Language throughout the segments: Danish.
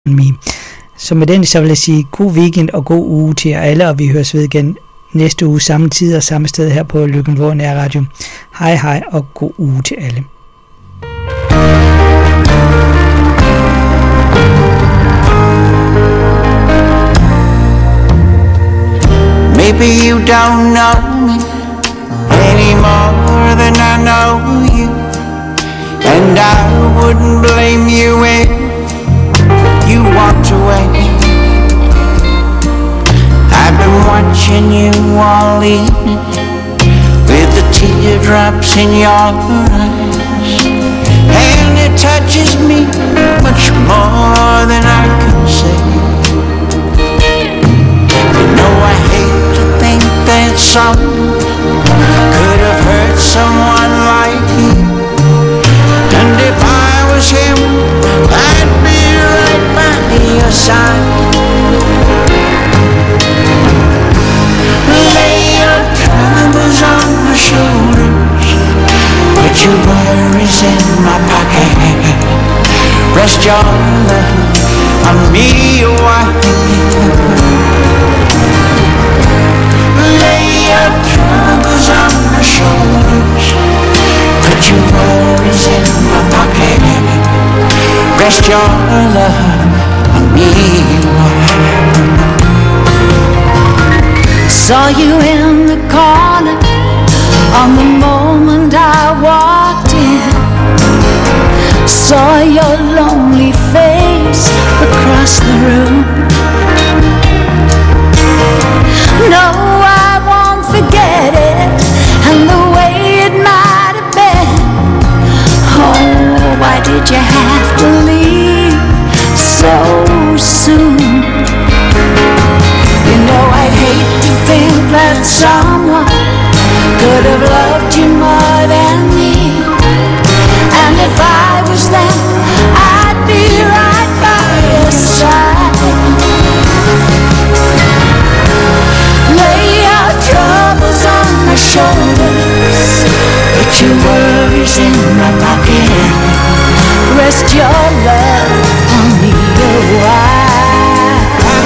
Me. Så med den, så vil jeg sige god weekend og god uge til jer alle, og vi høres ved igen næste uge samme tid og samme sted her på Løkken-Vrå Nærradio. Hej hej og god uge til alle. Maybe you don't know me any more than I know you, and I wouldn't blame you if you walked away. I've been watching you all evening with the teardrops in your eyes, and it touches me much more than I can say. You know I hate to think that someone could have hurt someone like you, and if I was him, I'd be right by your side. Lay your troubles on my shoulders, put your worries in my pocket, rest your love on me a while. Lay your troubles on my shoulders, put your worries in my pocket, rest your love on me a while. Saw you in the corner on the moment I walked in. Saw your lonely face across the room. No, I won't forget it, and the way it might have been. Oh, why did you have to leave so soon? You know I'd hate to think that someone could have loved you more than me, and if I was them, I'd be right by your side. Lay your troubles on my shoulders, put your worries in my pocket, rest your love on me a while.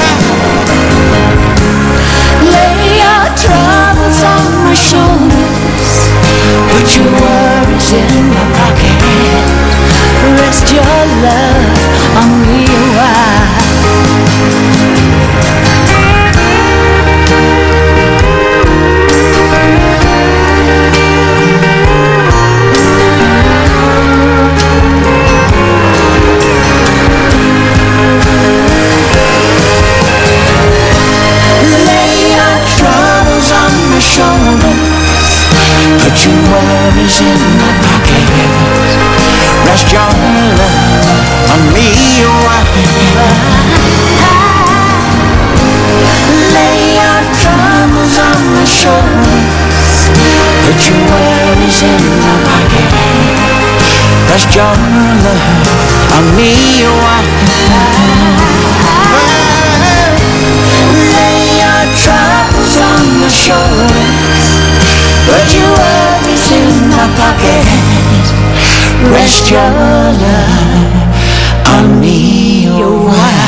Lay your troubles on my shoulders, put your worries in my pocket, rest your love on me a while. Put your worries in my pocket, rest your love on me a while. Lay your troubles on my shoulders, put your worries in my pocket, rest your love on me a while. Lay your troubles on my shoulders, put your worries in my pocket, rest your love on me a while.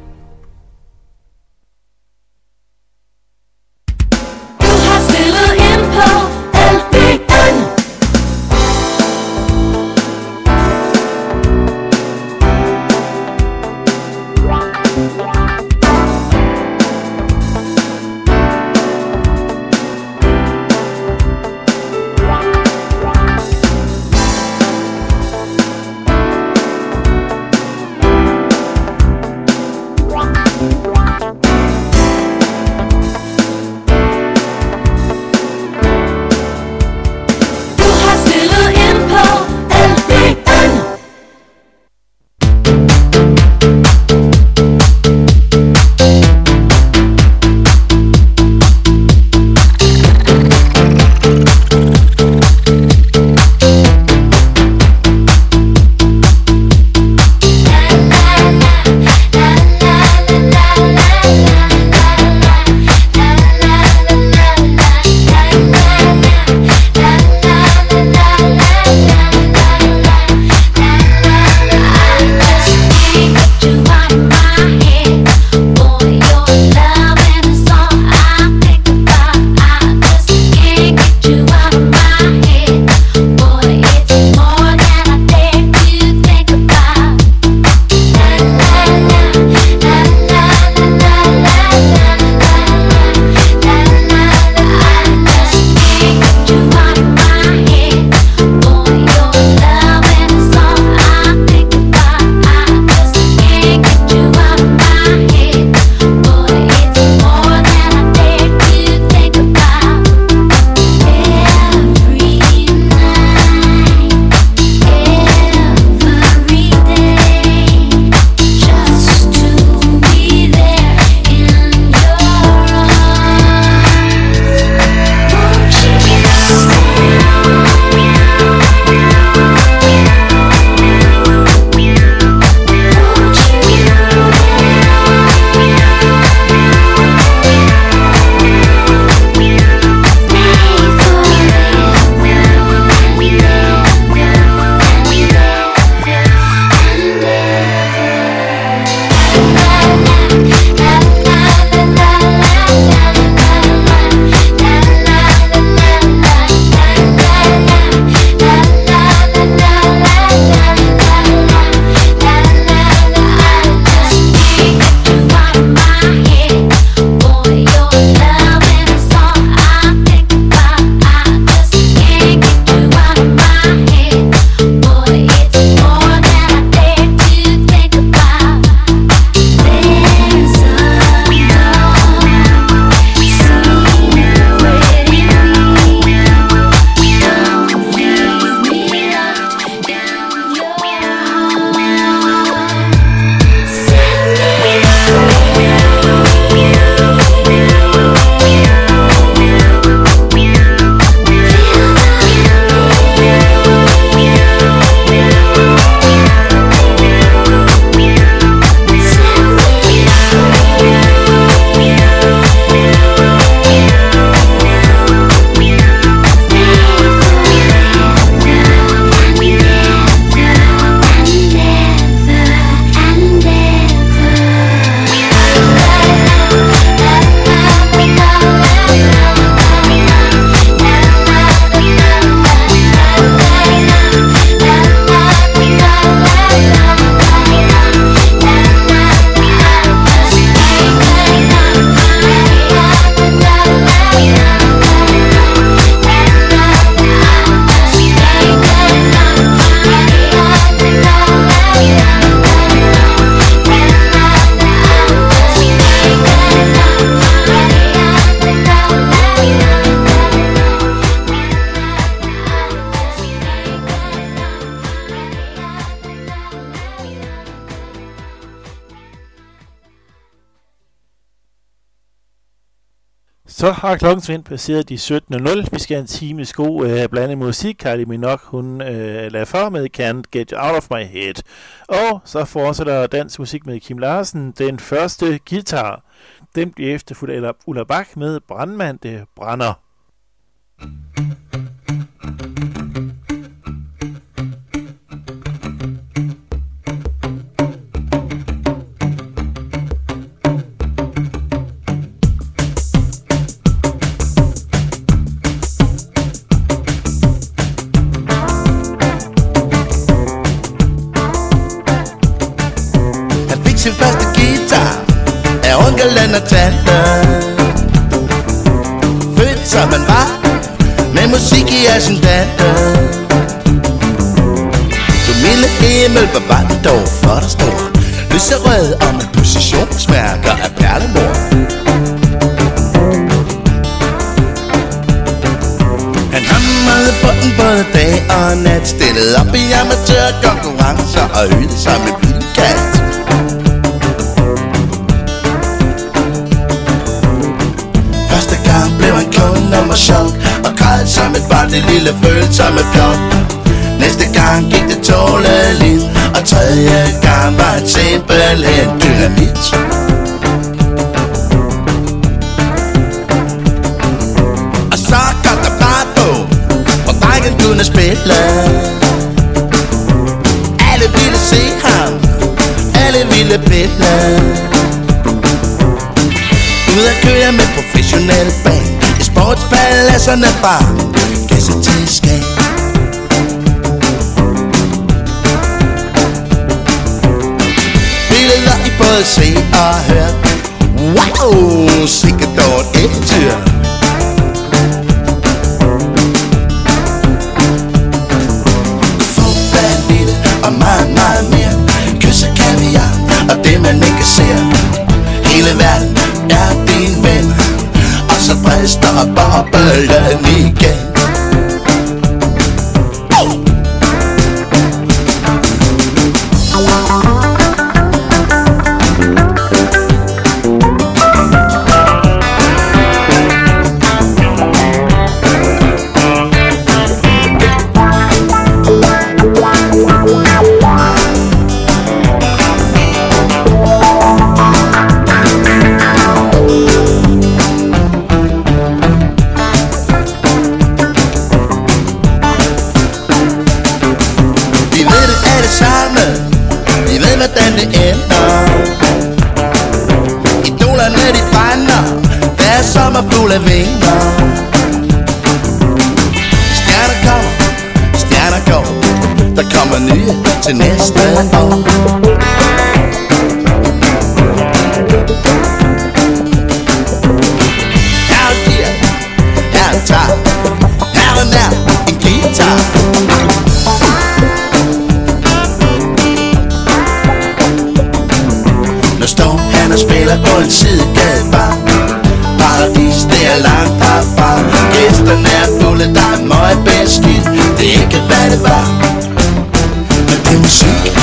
Still in Så har klokken svendt passeret de 17.00. Vi skal have en times god blandet musik. Kylie Minogue, hun lader for med Can't Get Out of My Head. Og så fortsætter dansk musik med Kim Larsen, den første guitar. Den bliver efterfulgt af Ulla Bach med Brandmand, det brænder. Sin første guitar af onkel og tante. Født som man var, med musik i ascendante. Du milde himmel, hvor var det dog flot og stor. Lyserød og med positionsmærker af perlemor. Han hamrede på den både dag og nat, stillede op i amatørkonkurrencer og hyldede sig med vildkat. Blev han klog nummer chok og græd som et barn, det lille følsomme pjok. Næste gang gik det tåleligt, og tredje gang var han simpelthen dynamit. Og så kom der fart på, hvor drengen kunne spille. Alle ville se ham, alle ville pille. Ud at køre med professionelle band i sportspaladserne fra Gasse til Skagen. Billeder i både se og hør. Wow, sikkert dog et eventyr. Fodbold, lille og meget, meget mere. Kys og kaviar og det man ikke ser. Hele verden er din ven, og så brister boblen igen. Hvordan det ender. Idolerne de brænder, deres sommerfugl af vinger. Stjerner kommer, stjerner går, der kommer nye til næste år. Her er gear, her er en tar, her er nær en guitar. Nu står han og spiller på en sidegadebar. Paradis, det er langt herfra. Gæsterne er fulde, der er møgbeskidt. Det er ikke hvad det var, men det er musik.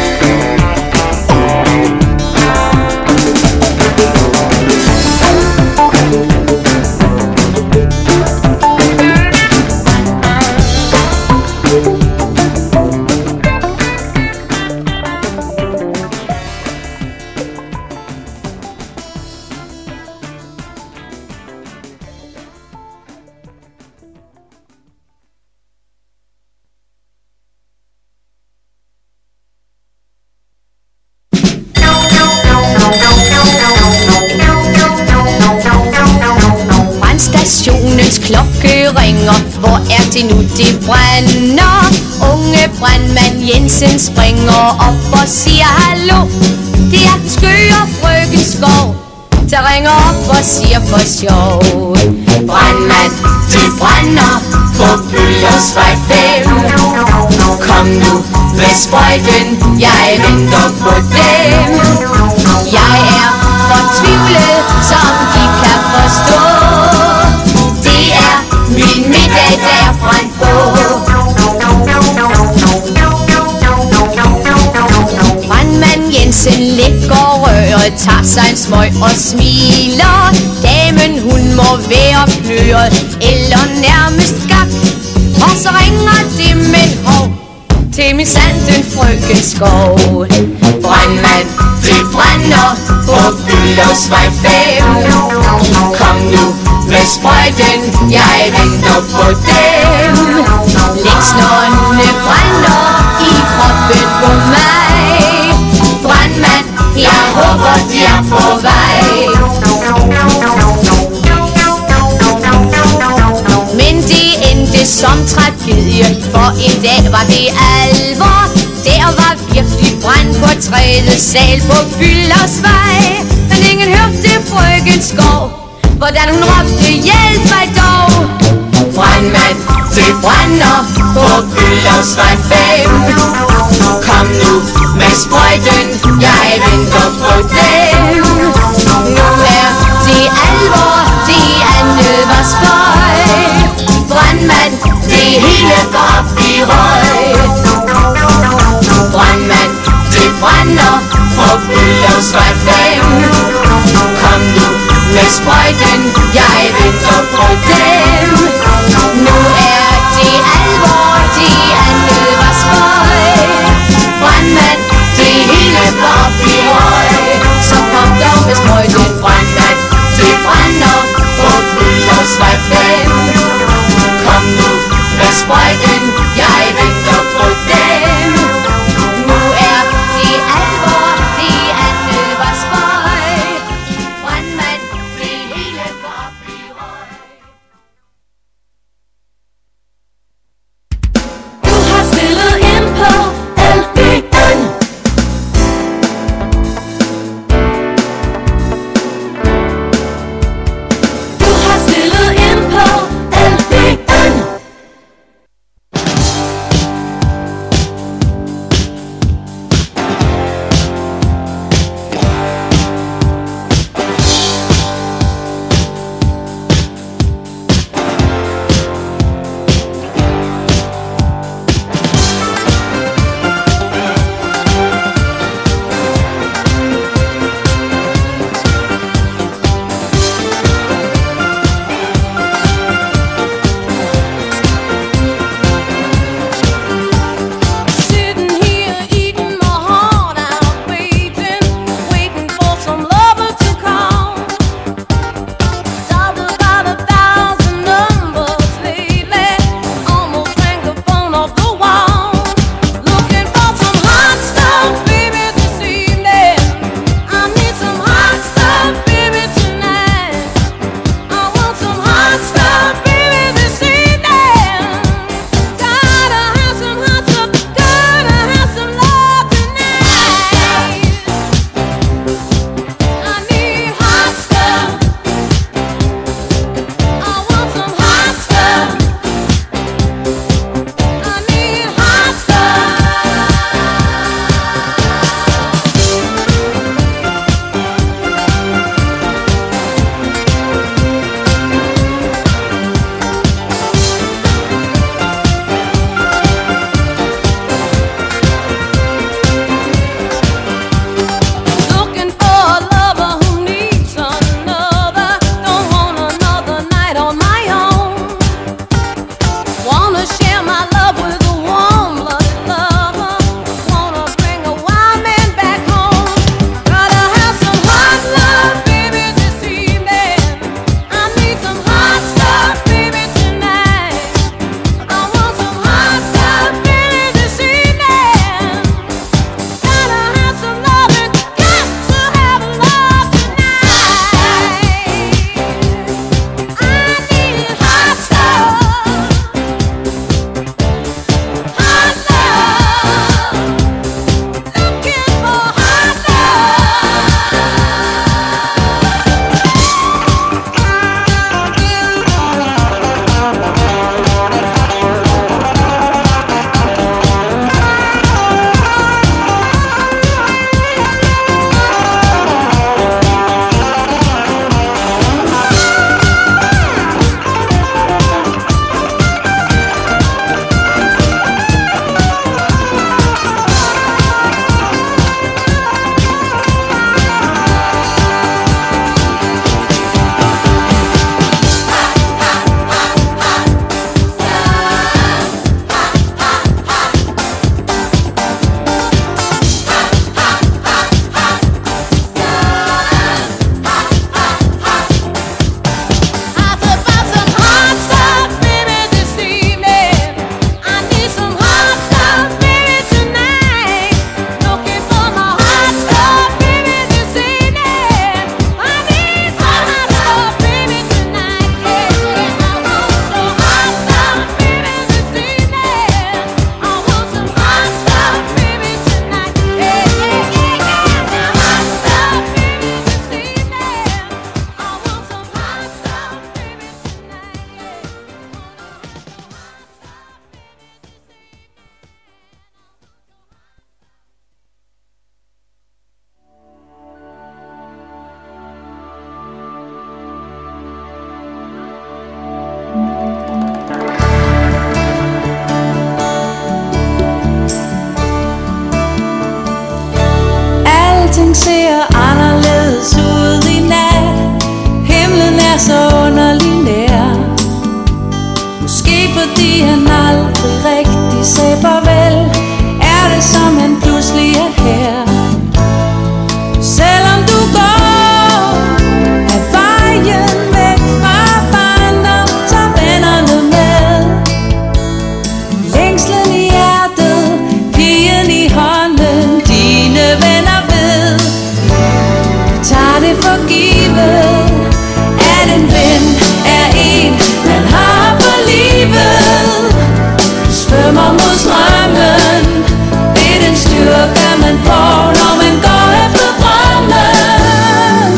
Hvor er det nu, det brænder? Unge brandmand Jensen springer op og siger hallo. Det er den skøre frøken Skov, der ringer op og siger for sjov. Brandmand, det brænder på Bølgersvej 5. Kom nu med sprøjten, jeg venter på dem. Jeg er fortvivlet, som de kan forstå. Det er min middag, der er brændt på. Brandmand Jensen lægger røret, tager sig en smøg og smiler. Damen hun må kvægerkløret eller nærmest gak. Og så ringer det med en hov til min sanden frøken Skov. Brandmand, det brænder på Bülowsvej 5. Kom nu med sprøjten, jeg venter på dem. Længsnårene brænder i kroppen på mig. Brandmand, jeg håber de er på vej. Men det endte som tragedie, for en dag var det alvor. Der var virkelig brand på tredje sal på Bülowsvej. Men ingen hørte frøken Skov, hvordan hun råbte hjælp mig dog. Brandmand, det brænder på Bülowsvej 5. Kom nu med sprøjten, jeg venter på dem. Nu er det alvor, det andet var spøj. Brandmand, det hele går op i røg. Brandmand, det brænder på Bülowsvej 5. Kom nu med sprøjten, jeg venter på dem. Nu er det alvor, det andet var spøj. Brandmand, det hele går op i røg. Så kom dog med sprøjten, brandmand, det brænder på Bülowsvej 5. Kom nu med sprøjten, jeg venter på dem. Nu er det alvor, det andet var spøj. Brandmand, det hele går op i røg. fordi han aldrig rigtig sagde farvel, er det som han pludselig er her. Selvom du går af vejen væk fra barndom, tager vennerne med. Længslen i hjertet, pigen i hånden, dine venner ved. Tag det for givet, at en ven er en, man har for livet. Du svømmer mod strømmen, det er den styrke man får, når man går efter drømmen.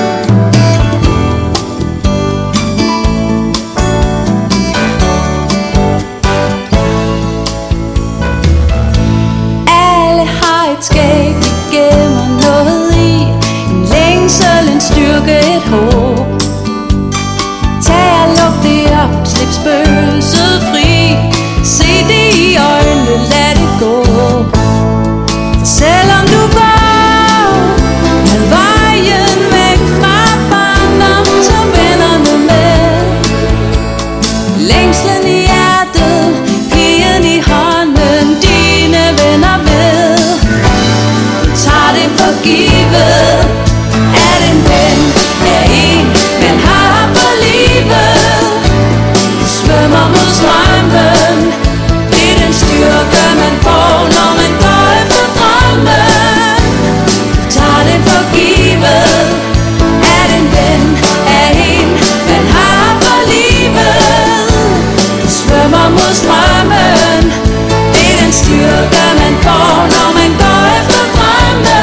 Alle har et skab, de gemmer noget i, en længsel, en styrke, et håb. Tag og luk det op, slip spøgelset fri, se det i øjnene, lad det gå. For selvom du går med vejen væk fra barndom, tager vennerne med. Længslen i hjertet, pigen i hånden, dine venner ved. Du tager det for givet, at en ven er en, man har for livet. Du svømmer mod strømmen, det er den styrke man får, når man går efter drømmen. Du tager det for givet, at en ven er en, man har for livet. Du svømmer mod strømmen, det er den styrke man får, når man går efter drømmen.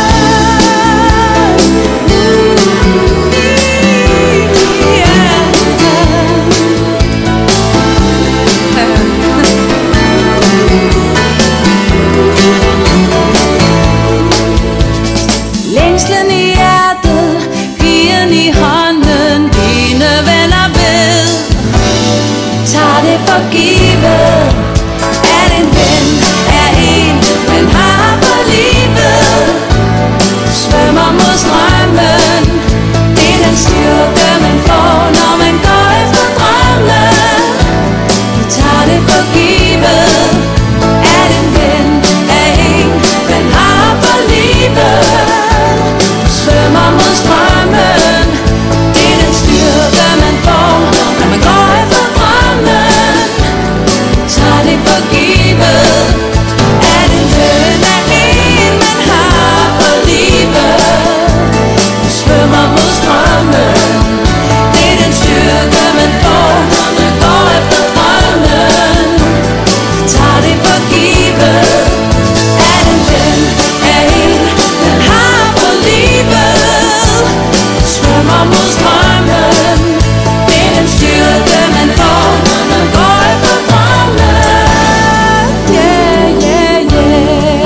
Længslen i hjertet, pigen i hånden, dine venner ved. Tag det for givet, at en ven er en, man har for livet. Du svømmer mod strømmen, det er den styrke man får, når man går efter drømmen. Du tager det for givet, at en ven er en, man har for livet. Du svømmer mod strømmen, det er den styrke man får, når man går efter drømmen. Du tager det for givet, at en ven er en, man har for livet. Du svømmer mod strømmen, det er den styrke man får, når man går efter drømmen. Du tager det for givet, at en ven er en, man har for livet. Du svømmer mod strømmen, det er den styrke man får, når man går efter drømmen. Yeah, yeah, yeah.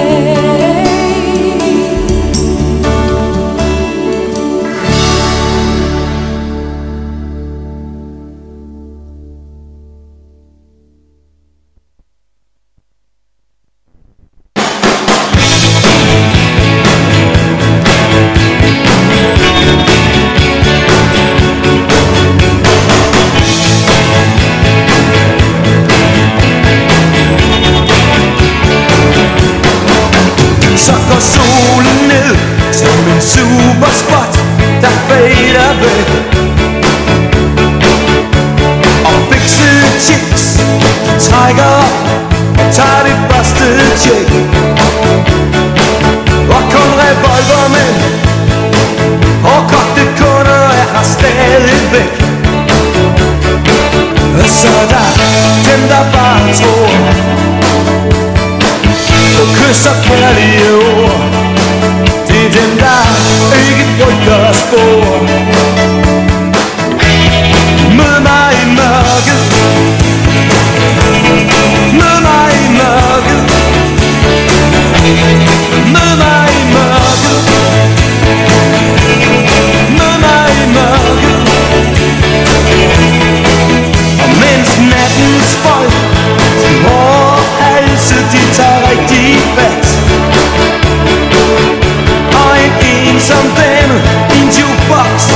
Så går solen ned som en superspot, der fader væk. Og fikset chicks trækker op og tager det første tjek. Og kun revolvermænd og kogte kunder er her stadigvæk. Og så der dem der bare tror og kysser kærlige ord. Det er dem der ikke frygter spor. Mød mig i mørket, mød mig i mørket, mød mig i mørket, mød mig i mørket. Og mens nattens folk, de hårde halse, de tager rigtig fat. Og en som dame i en jukebox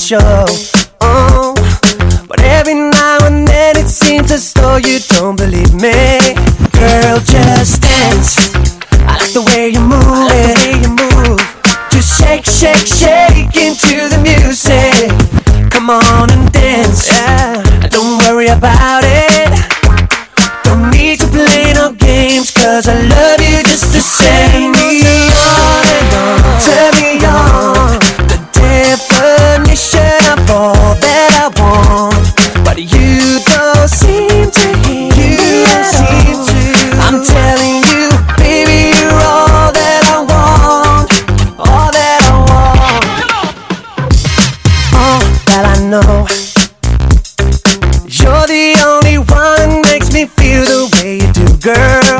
show. Oh, but every now and then it seems as though you don't believe me. Girl, just dance. I like the way you move it. Just shake, shake, shake into the music. Come on and dance. Yeah. Don't worry about it. Don't need to play no games, 'cause I love you just the same. Me on and on, turn me on. The definition of all that I want, but you don't seem to hear. You don't seem to. I'm telling you, baby, you're all that I want. All that I want. All that I know. You're the only one who makes me feel the way you do, girl.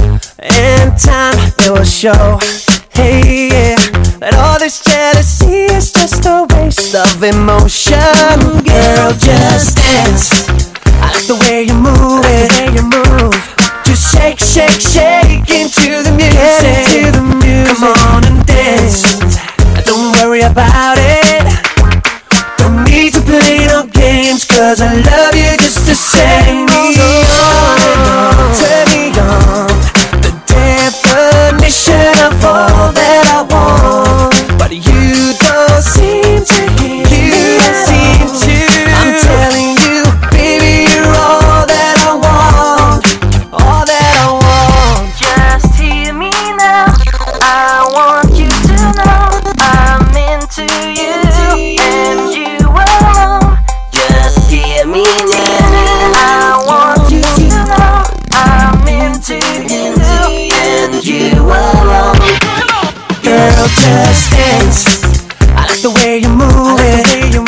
And time it will show, hey, yeah, that all this jealousy is just a waste of emotion. Girl, just dance. I like the way you move it. Just shake, shake, shake into the music. Come on and dance. Don't worry about it. Don't need to play no games, 'cause I love you just the same. Me on and on, turn me on. The definition of all that I want, but you don't seem to hear. You don't seem to. I'm telling you, baby, you're all that I want. All that I want. Just hear me now. I want you to know I'm into you and you alone. Just hear me now. I want you to know I'm into you and you alone. Girl, just dance. I like the way you move it.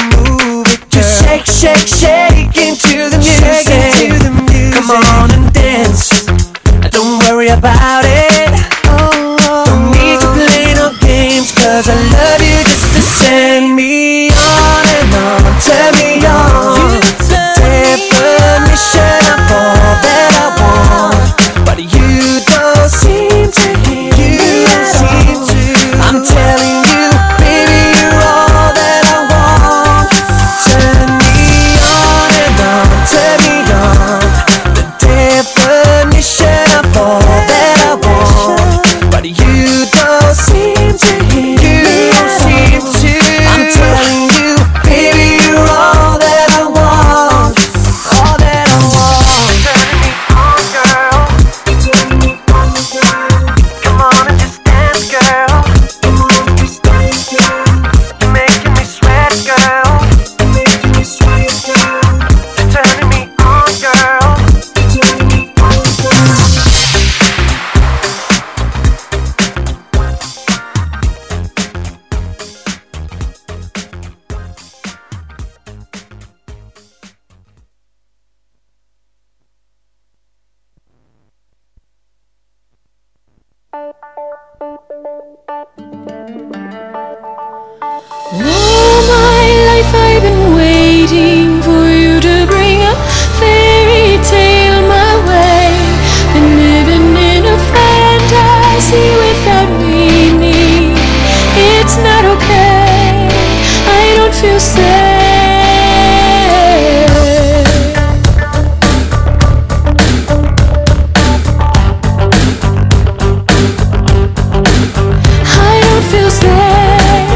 Just shake, shake, shake into the music. Come on and dance. Don't worry about it. Don't need to play no games, 'cause I love you just the same. Me on and on, turn me on. The definition of all that I want, but you don't seem to hear. You don't seem to. I'm telling you, baby, you're all that I want. Turn me on and on, turn me on. The definition of all that I want, but you don't seem to hear. You don't seem to. I'm telling you, baby, you're all that I want. All that I want. Turn me on, girl. Come on and just dance, girl. You're making me sweat, girl. Turning me on, girl. All my life I've been waiting for you to bring a fairy tale my way. Been living in a fantasy without meaning. It's not okay, I don't feel safe. I don't feel safe.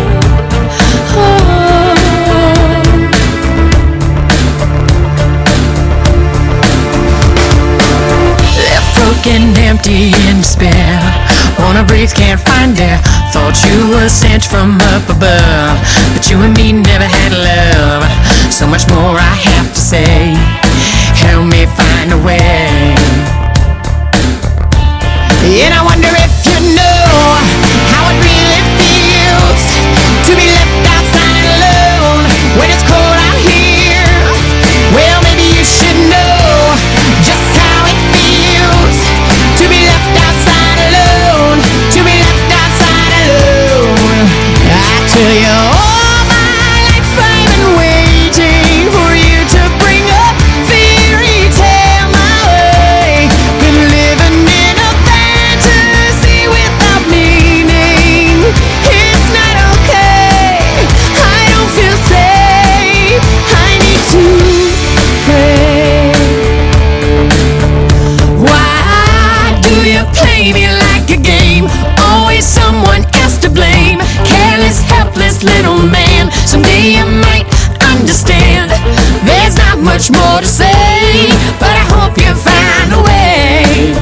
Left broken, empty in despair. Wanna breathe, can't find air. Thought you were sent from up above, but you and me never had love. So much more I have to say. Help me find a way. And I wonder if you know how it really feels to be left outside alone when it's cold out here. Well, maybe you should know just how it feels to be left outside alone. To be left outside alone. I tell you, all my life I've been waiting for you to bring a fairy tale my way. Been living in a fantasy without meaning. It's not okay, I don't feel safe. this little man. Someday you might understand. There's not much more to say, but I hope you find a way.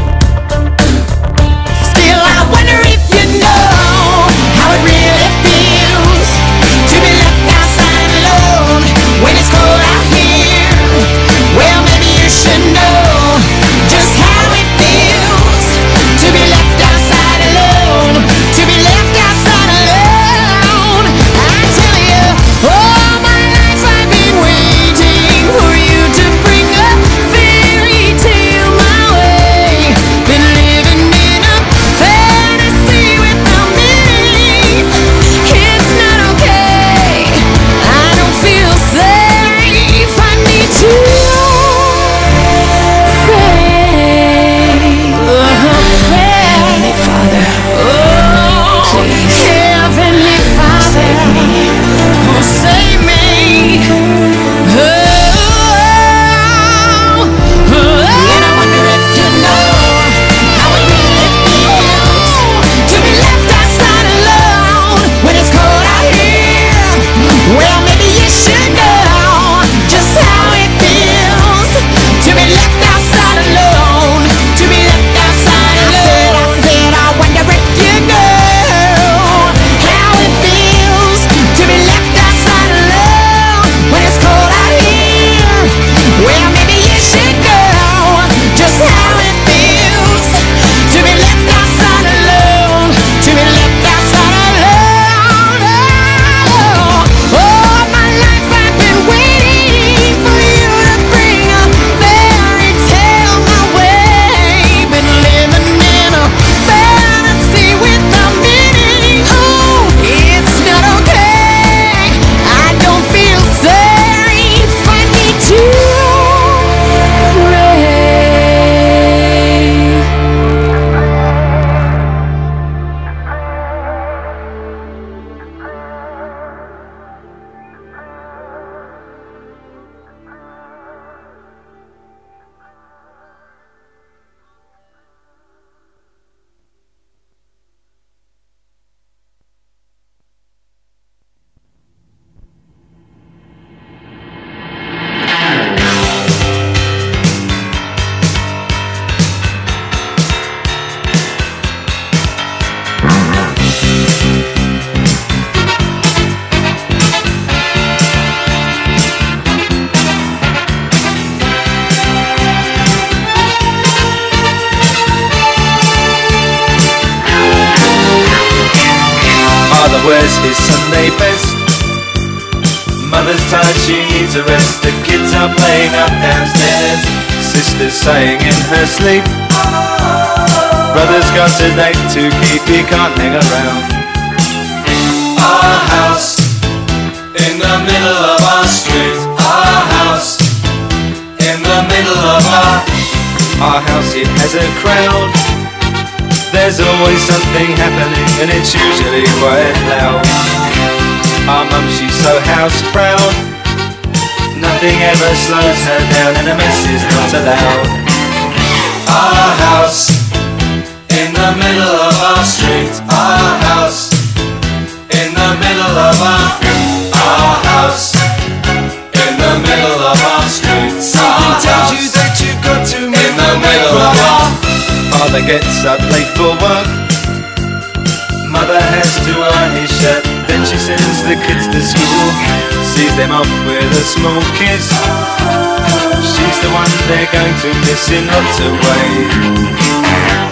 Still, I wonder if you know how it really feels to be left outside alone when it's cold out here. Well, maybe you should know just how it feels to be left outside alone, to be left outside alone. I tell you, all my life I've been waiting for you to bring a fairy tale my way. Been living in a fantasy without meaning. It's not okay, I don't feel safe, I need to Heavenly Father, oh, Heavenly Father, save me, oh, save me. And I wonder if you know how it really feels to be left outside alone when it's cold out here. Well, maybe you should know just how it feels to be left outside alone, to be left outside alone. I said, I wonder if you know how it feels to be left outside alone when it's cold out here. Well, maybe you should know just how it feels to be left outside alone, to be left outside alone. All my life I've been waiting for you to bring a fairy tale my way. Been living in a fantasy without meaning. Oh, it's not okay, I don't feel safe, I need to pray. Father wears his Sunday best. Mother's tired, she needs a rest. The kids are playing up downstairs. Sister's saying in her sleep, brother's got a date to keep, he can't hang around. Our house in the middle of our street. Our house in the middle of our house, it has a crowd. There's always something happening and it's usually quite loud. Our mum, she's so house proud. Nothing ever slows her down and a mess is not allowed. Our house in the middle of our street. Our house in the middle of our house in the middle of our street. Something tells you that you've got to in the middle of our. Father gets up late for work. Mother has to iron his shirt. Then she sends the kids to school, sees them off with a small kiss. She's the one they're going to miss in lots of ways.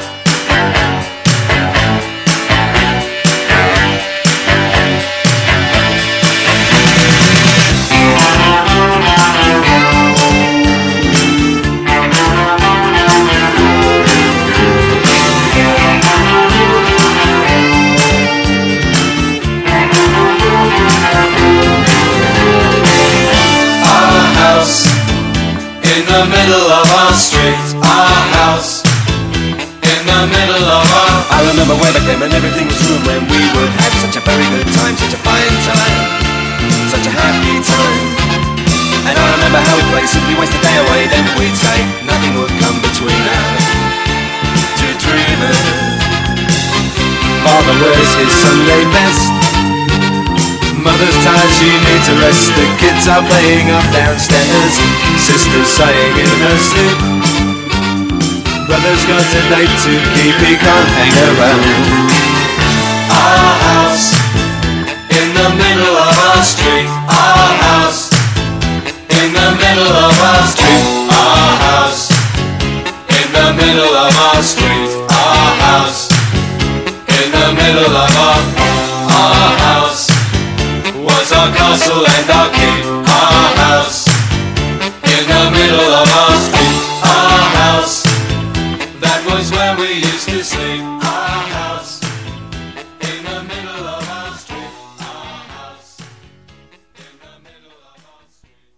In the middle of our street, our house in the middle of our. I remember when I came and everything was room when we would have such a very good time, such a fine time, such a happy time. And I remember how we'd play, simply waste the day away, then we'd say nothing would come between us. Two dreamers. Father wears his Sunday best. Mother's tired, she needs a rest. The kids are playing up downstairs. Sister's sighing in her sleep. Brother's got a date to keep, he can't hang around. Our house in the middle of our street. Our house in the middle of our street. Our house in the middle of our street. Our house in the middle of our house was our castle and our keep. Our house in the middle of our street. Our house, that was where we used to sleep. Our house in the middle of our street. Our house in the middle of our street.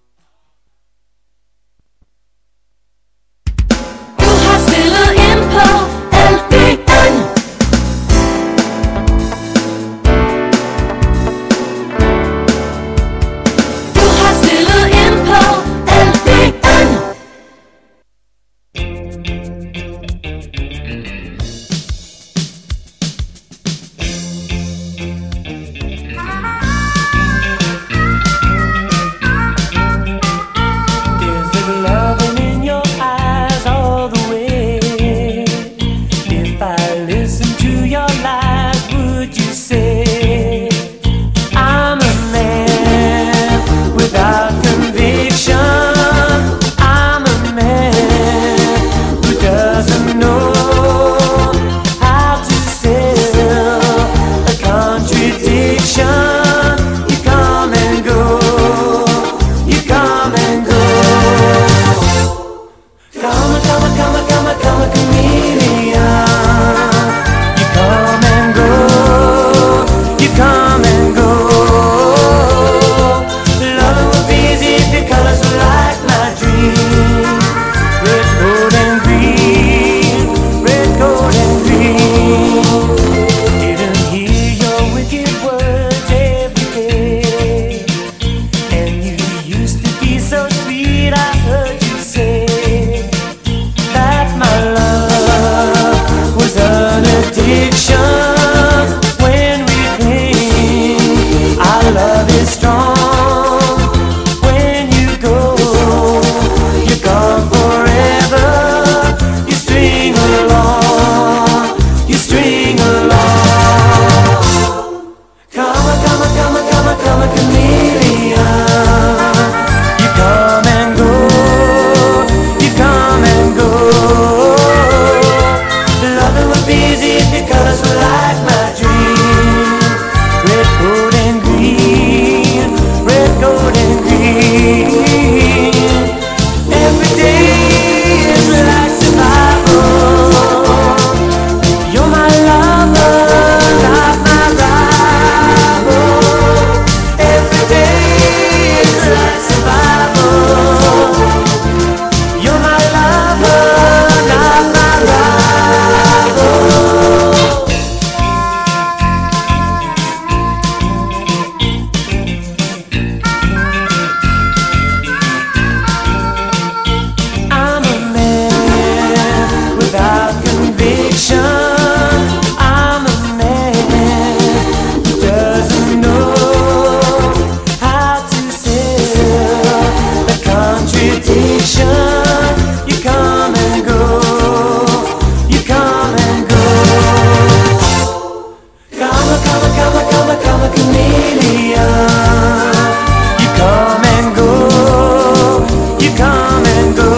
Du har stillet ind på LBN. Du har stillet ind på LBN. There's little loving in your eyes all the way. If I listen to your lies, would you say I'm a man without conviction? I'm a man who doesn't know how to sell a contradiction. You come and go. You come and go. Come, a chameleon. You come and go. You come and go. Loving would be easy if your colors were like my dream. Red, gold, and green. Red, gold, and green. Didn't hear your wicked words every day. And you used to be so sweet, I heard you say that my love was an addiction. When we think our love is strong, when you go, you're gone forever. You string along, you string along. Come, a chameleon. You come and go. You come and go. Loving would be easy if your colors were like my dream. Red, gold, and green. Red, gold, and green. Every day is like survival. You're my lover, not my rival. Every day is like survival. You're my lover, not my rival. I'm a man without conviction. I'm a man who doesn't know how to sell the contradiction. You come and go. You come and go. Come, a chameleon. You come and go. You come and go.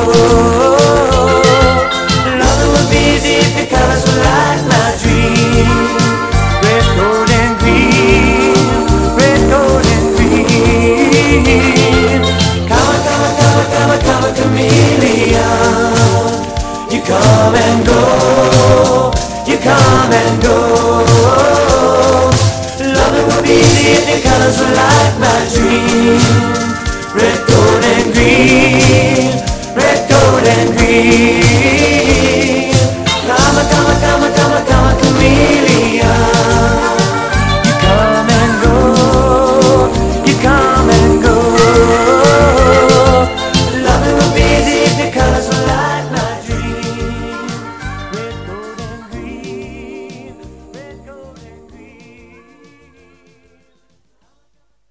Loving would be easy if your colors were like my dream. Red, gold, and green. Red, gold, and green. Come, a chameleon. You come and go. You come and go. Loving would be easy if your colors were like my dream. Red, gold, and green. Red, gold, and green. Come, a chameleon. You come and go. You come and go. Loving would be easy if your colors were like my dream. Red, gold, and green. Red, gold, and green.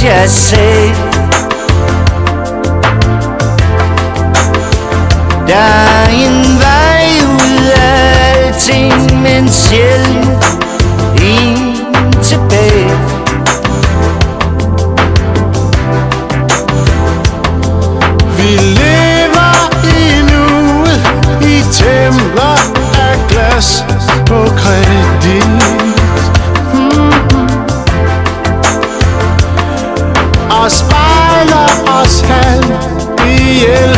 jeg sagde. Der er en vej ud af alting, men sjældent en tilbage. Vi lever i nuet i templer af glas på kredit. Og spejler os halv ihjel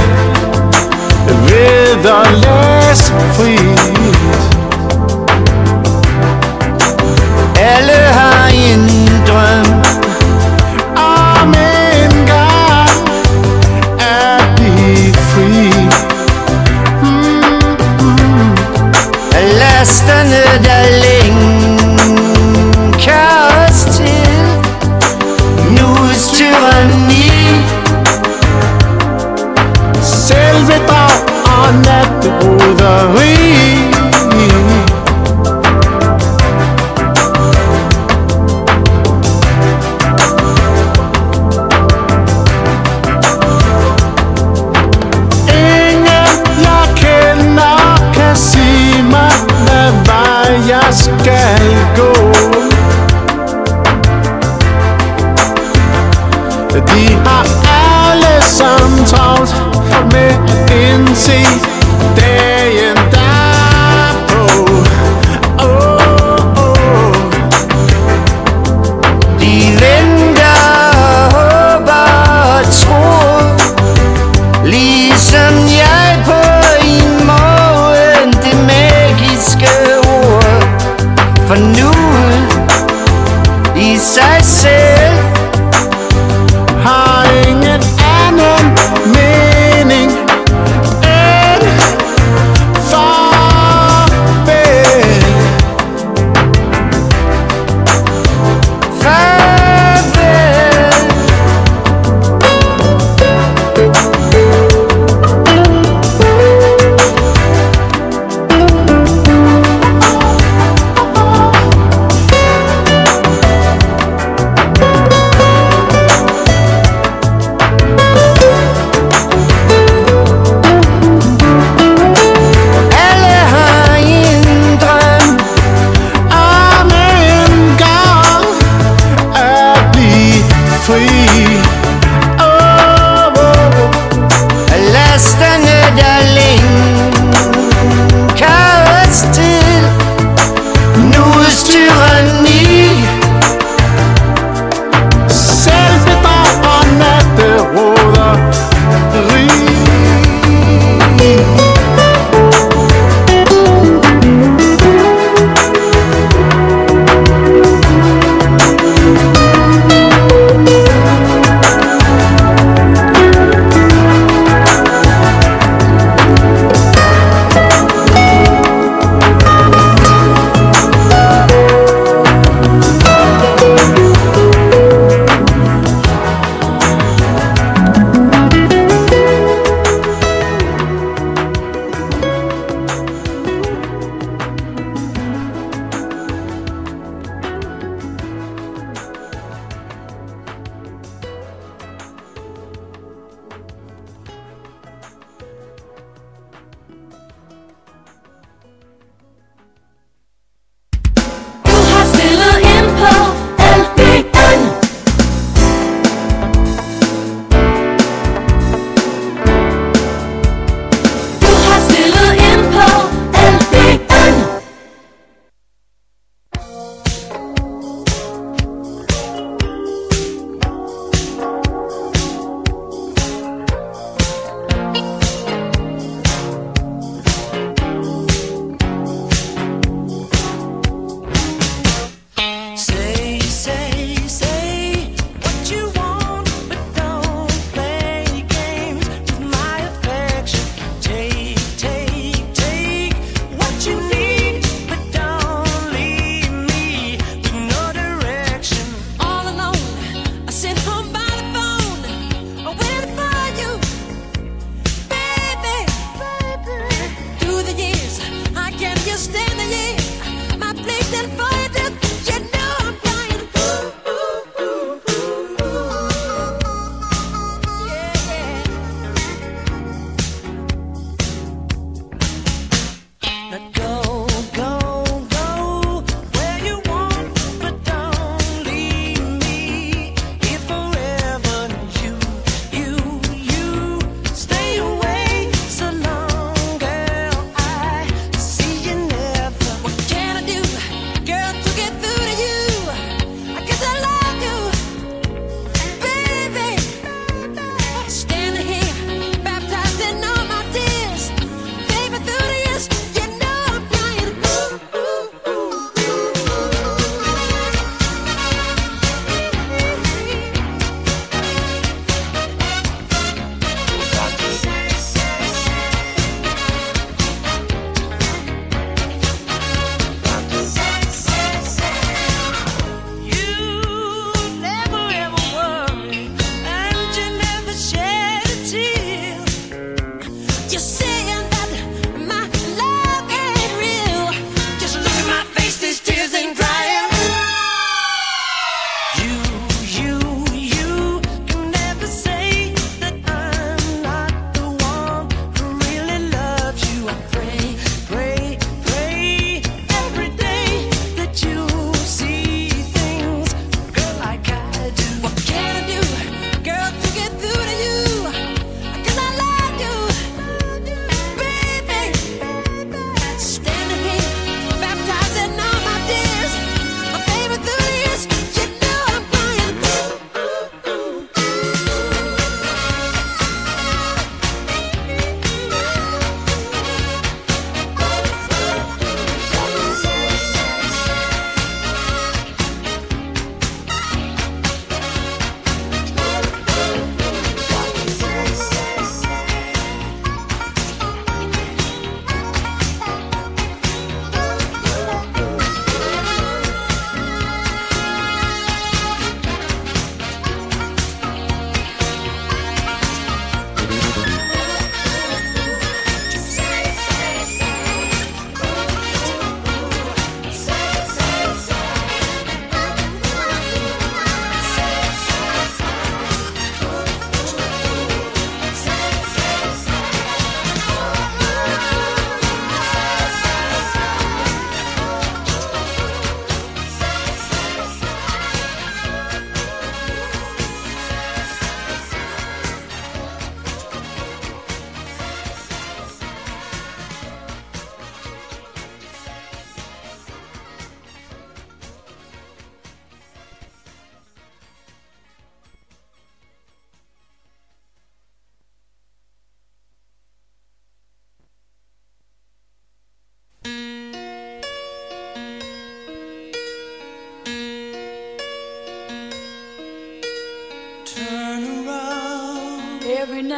ved at læse frit. Alle har en drøm om en gang at blive fri. Lasterne der lænker os til nuets tyranni. Selvbedrag og natroderi. Jeg skal gå. De har alle sammen travlt med at indse dagen derpå. De venter og håber og tror, ligesom jeg på en morgen, det magiske ord. For nuet i sig selv har ingen anden mening end farvel. Farvel.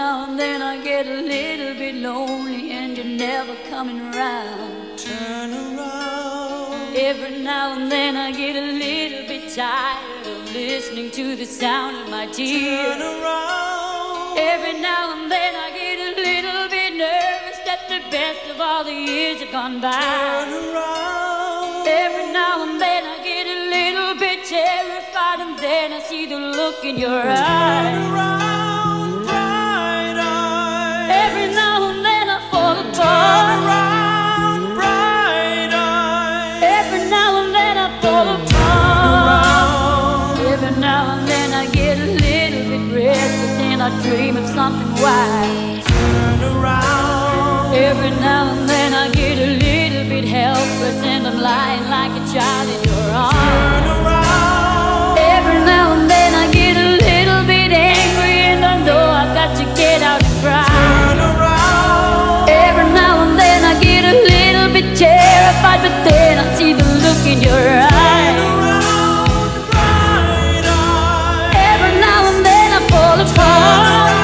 now and then I get a little bit lonely and you're never coming around. Turn around. Every now and then I get a little bit tired of listening to the sound of my tears. Turn around. Every now and then I get a little bit nervous that the best of all the years have gone by. Turn around. Every now and then I get a little bit terrified, and then I see the look in your eyes. Turn around, bright eyes. Every now and then I fall apart. Turn around, bright eyes. Every now and then I fall apart. Every now and then I get a little bit restless and I dream of something wise. Turn around. Every now and then I get a little bit helpless and I'm lying like a child in your arms. Turn around. Every now and then I get a little bit angry and I know I've got to get out and cry. Turn around. Every now and then I get a little bit terrified, but then I see the look in your eyes. Turn around, bright eyes. Every now and then I fall apart.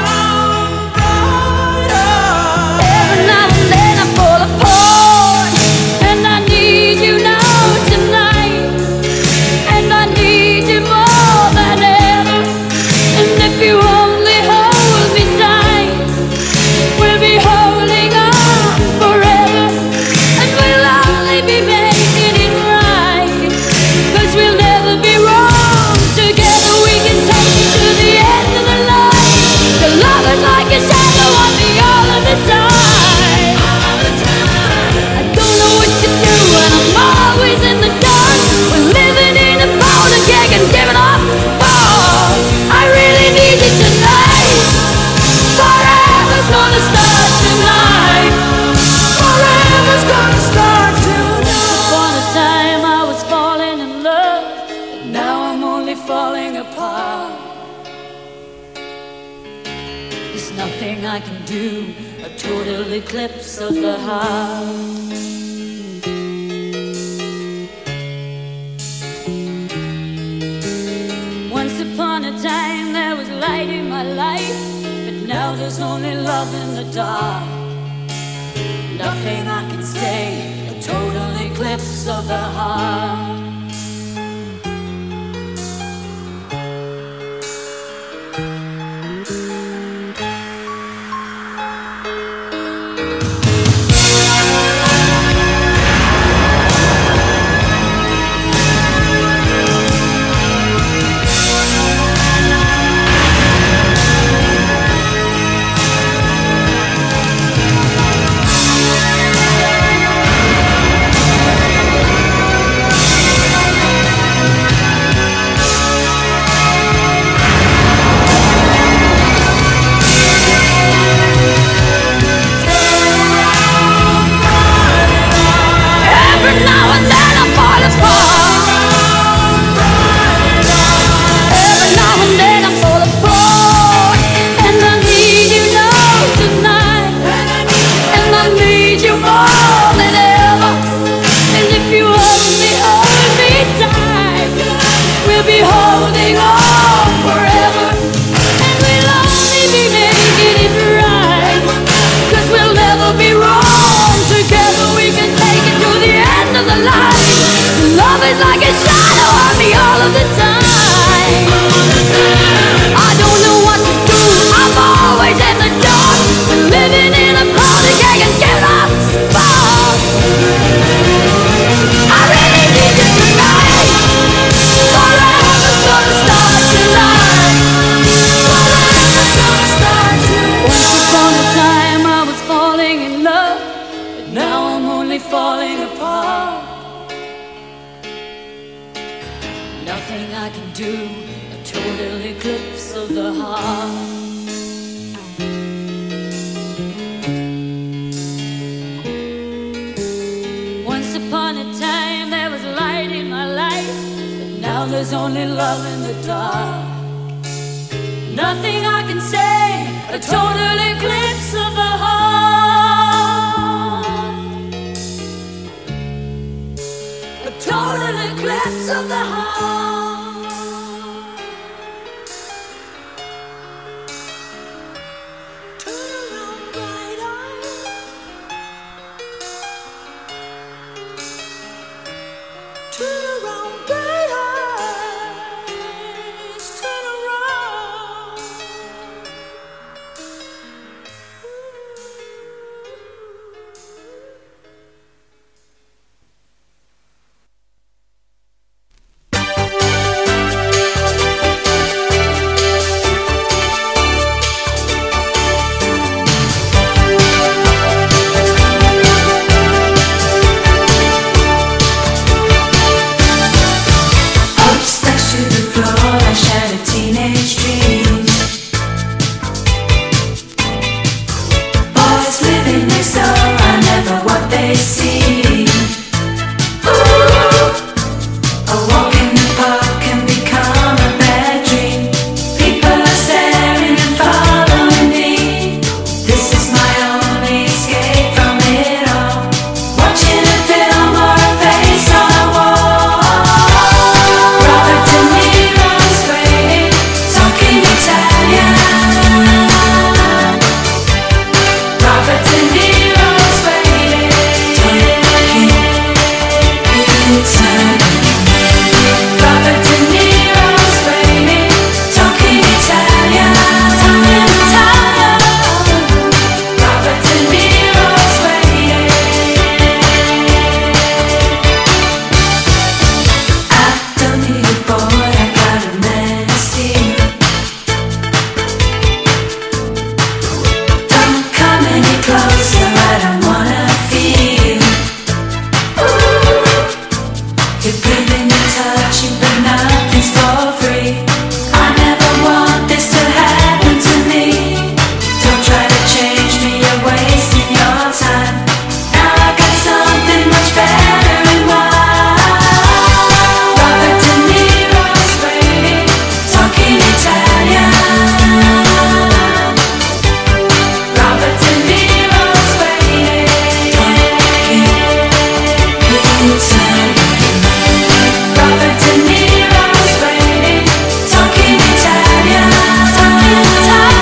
I can do, a total eclipse of the heart. Once upon a time there was light in my life, but now there's only love in the dark. Nothing I can say, a total eclipse of the heart. There's only love in the dark. Nothing I can say, a total eclipse of the heart. A total eclipse of the heart. It